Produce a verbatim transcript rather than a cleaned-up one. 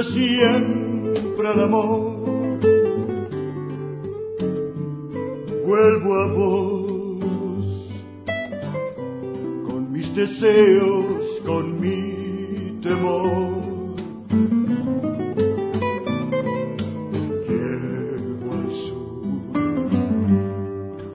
siempre al amor. Vuelvo a vos, con mis deseos, con mi temor.